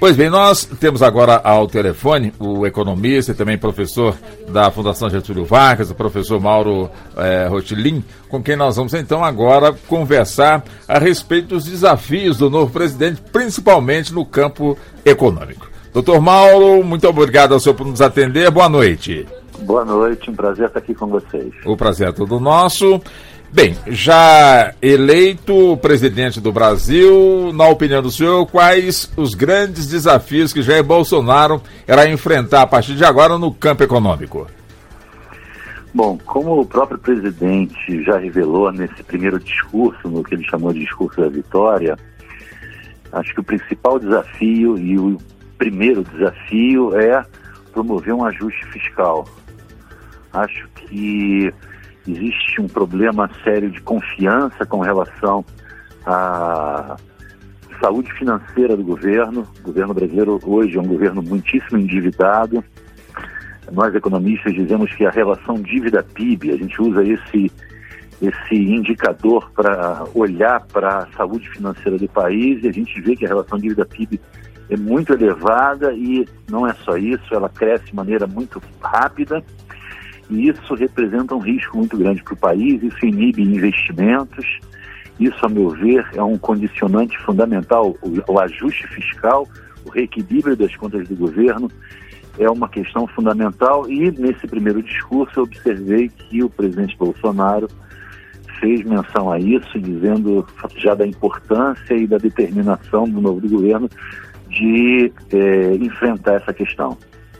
Pois bem, nós temos agora ao telefone o economista e também professor da Fundação Getúlio Vargas, o professor Mauro Rotilin, com quem nós vamos então agora conversar a respeito dos desafios do novo presidente, principalmente no campo econômico. Doutor Mauro, muito obrigado ao senhor por nos atender. Boa noite. Boa noite, um prazer estar aqui com vocês. O prazer é todo nosso. Bem, já eleito presidente do Brasil, na opinião do senhor, quais os grandes desafios que Jair Bolsonaro irá enfrentar a partir de agora no campo econômico? Bom, como o próprio presidente já revelou nesse primeiro discurso, no que ele chamou de discurso da vitória, acho que o principal desafio e o primeiro desafio é promover um ajuste fiscal. Acho que existe um problema sério de confiança com relação à saúde financeira do governo. O governo brasileiro hoje é um governo muitíssimo endividado. Nós, economistas, dizemos que a relação dívida-PIB, a gente usa esse indicador para olhar para a saúde financeira do país, e a gente vê que a relação dívida-PIB é muito elevada, e não é só isso, ela cresce de maneira muito rápida. E isso representa um risco muito grande para o país, isso inibe investimentos, isso, a meu ver, é um condicionante fundamental. O ajuste fiscal, o reequilíbrio das contas do governo é uma questão fundamental, e nesse primeiro discurso eu observei que o presidente Bolsonaro fez menção a isso, dizendo já da importância e da determinação do novo governo de enfrentar essa questão.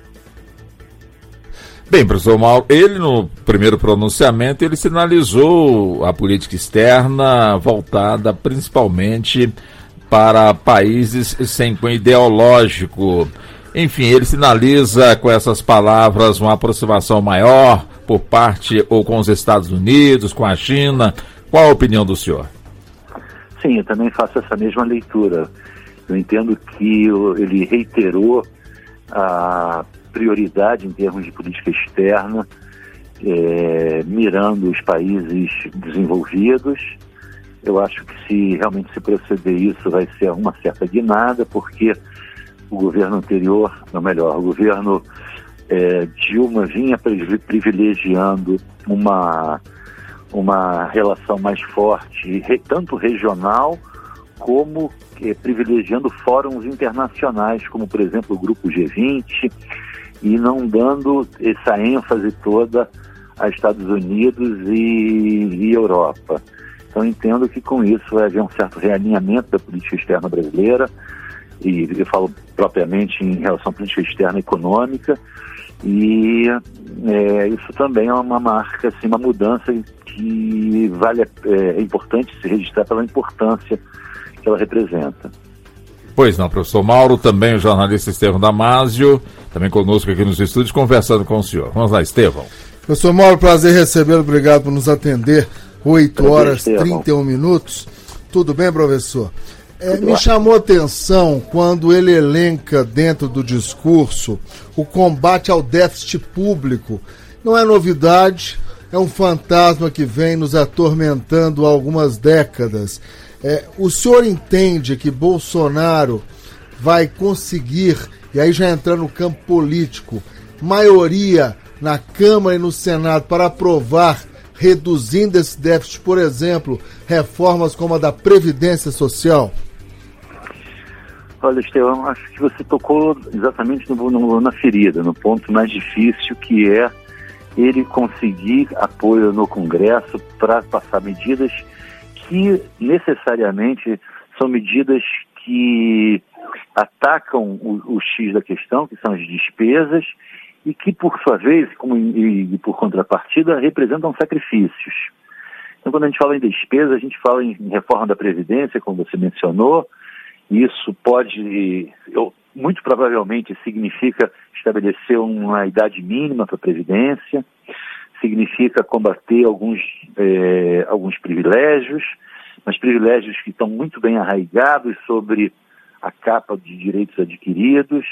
Bem, professor Mauro, ele no primeiro pronunciamento, ele sinalizou a política externa voltada principalmente para países sem cunho ideológico. Enfim, ele sinaliza com essas palavras uma aproximação maior por parte ou com os Estados Unidos, com a China. Qual a opinião do senhor? Sim, eu também faço essa mesma leitura. Eu entendo que ele reiterou a prioridade em termos de política externa, mirando os países desenvolvidos. Eu acho que se realmente se proceder isso vai ser uma certa guinada, porque o governo anterior, ou melhor, o governo Dilma vinha privilegiando uma relação mais forte, tanto regional como privilegiando fóruns internacionais, como por exemplo o Grupo G20, e não dando essa ênfase toda a Estados Unidos e Europa. Então entendo que com isso vai haver um certo realinhamento da política externa brasileira, e eu falo propriamente em relação à política externa econômica, e isso também é uma marca, assim, uma mudança que é importante se registrar pela importância que ela representa. Pois não, professor Mauro, também o jornalista Estevão Damásio, também conosco aqui nos estúdios, conversando com o senhor. Vamos lá, Estevão. Professor Mauro, prazer recebê-lo, obrigado por nos atender. 8h31 minutos. Tudo bem, professor? Me chamou a atenção quando ele elenca dentro do discurso o combate ao déficit público. Não é novidade, é um fantasma que vem nos atormentando há algumas décadas. O senhor entende que Bolsonaro vai conseguir, e aí já entrando no campo político, maioria na Câmara e no Senado para aprovar, reduzindo esse déficit, por exemplo, reformas como a da Previdência Social? Olha, Estevão, acho que você tocou exatamente na ferida, no ponto mais difícil, que é ele conseguir apoio no Congresso para passar medidas que necessariamente são medidas que atacam o X da questão, que são as despesas, e que, por sua vez, e por contrapartida, representam sacrifícios. Então, quando a gente fala em despesa, a gente fala em reforma da Previdência, como você mencionou. Isso muito provavelmente significa estabelecer uma idade mínima para a Previdência, significa combater alguns privilégios, mas privilégios que estão muito bem arraigados sobre a capa de direitos adquiridos.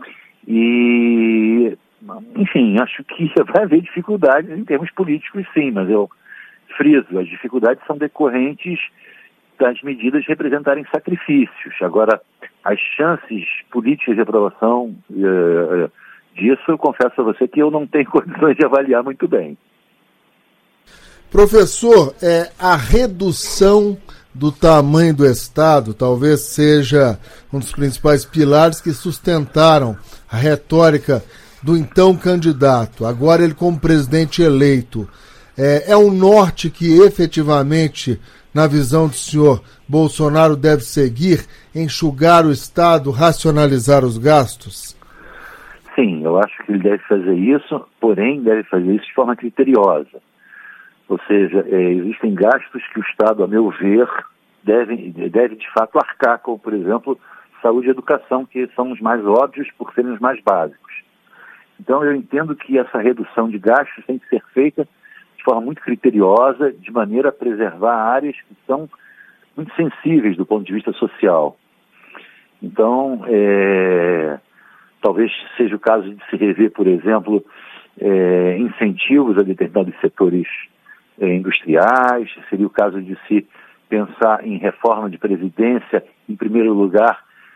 E, enfim, acho que vai haver dificuldades em termos políticos, sim, mas eu friso, as dificuldades são decorrentes das medidas representarem sacrifícios. Agora, as chances políticas de aprovação disso, eu confesso a você que eu não tenho condições de avaliar muito bem. Professor, a redução do tamanho do Estado talvez seja um dos principais pilares que sustentaram a retórica do então candidato, agora ele como presidente eleito. É um norte que efetivamente, na visão do senhor, Bolsonaro deve seguir, enxugar o Estado, racionalizar os gastos? Sim, eu acho que ele deve fazer isso, porém deve fazer isso de forma criteriosa. Ou seja, existem gastos que o Estado, a meu ver, deve de fato arcar, como, por exemplo, saúde e educação, que são os mais óbvios por serem os mais básicos. Então, eu entendo que essa redução de gastos tem que ser feita de forma muito criteriosa, de maneira a preservar áreas que são muito sensíveis do ponto de vista social. Então, talvez seja o caso de se rever, por exemplo, incentivos a determinados setores industriais, seria o caso de se pensar em reforma de previdência, em primeiro lugar,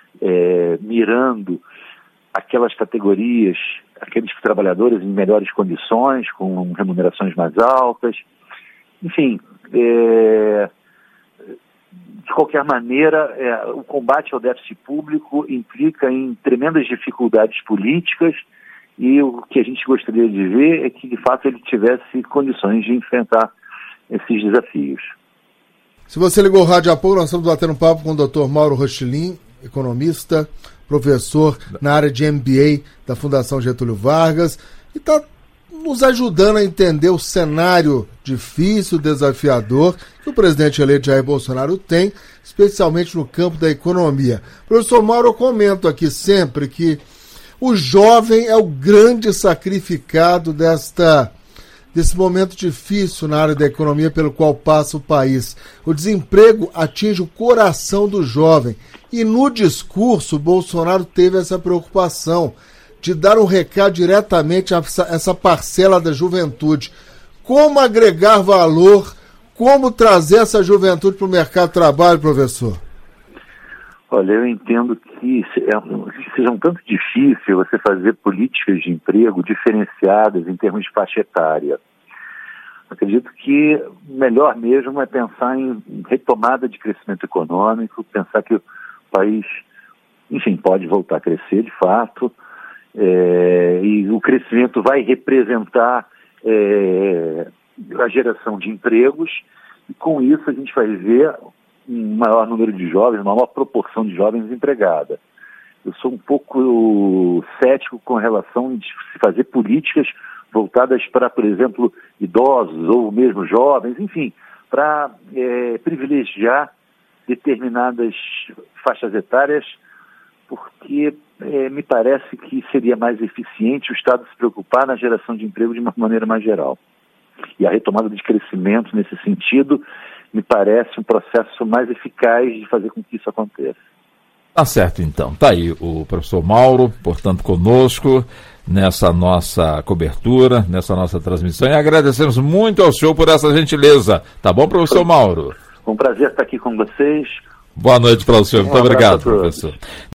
mirando aquelas categorias, aqueles trabalhadores em melhores condições, com remunerações mais altas. Enfim, de qualquer maneira, o combate ao déficit público implica em tremendas dificuldades políticas, e o que a gente gostaria de ver é que, de fato, ele tivesse condições de enfrentar esses desafios. Se você ligou o rádio há pouco, nós estamos batendo um papo com o Dr. Mauro Rochlin, economista, professor na área de MBA da Fundação Getúlio Vargas, e está nos ajudando a entender o cenário difícil, desafiador, que o presidente eleito Jair Bolsonaro tem, especialmente no campo da economia. Professor Mauro, eu comento aqui sempre que o jovem é o grande sacrificado desse momento difícil na área da economia pelo qual passa o país. O desemprego atinge o coração do jovem. E no discurso, Bolsonaro teve essa preocupação de dar um recado diretamente a essa parcela da juventude. Como agregar valor, como trazer essa juventude para o mercado de trabalho, professor? Olha, eu entendo que seja um tanto difícil você fazer políticas de emprego diferenciadas em termos de faixa etária. Acredito que o melhor mesmo é pensar em retomada de crescimento econômico, pensar que o país, enfim, pode voltar a crescer de fato, e o crescimento vai representar a geração de empregos, e com isso a gente vai ver um maior número de jovens, uma maior proporção de jovens empregada. Eu sou um pouco cético com relação a se fazer políticas voltadas para, por exemplo, idosos ou mesmo jovens, enfim, para privilegiar determinadas faixas etárias, porque me parece que seria mais eficiente o Estado se preocupar na geração de emprego de uma maneira mais geral. E a retomada de crescimento nesse sentido me parece um processo mais eficaz de fazer com que isso aconteça. Tá certo, então. Tá aí o professor Mauro, portanto, conosco nessa nossa cobertura, nessa nossa transmissão, e agradecemos muito ao senhor por essa gentileza. Tá bom, professor Mauro? Um prazer estar aqui com vocês. Boa noite para o senhor. Muito obrigado, professor.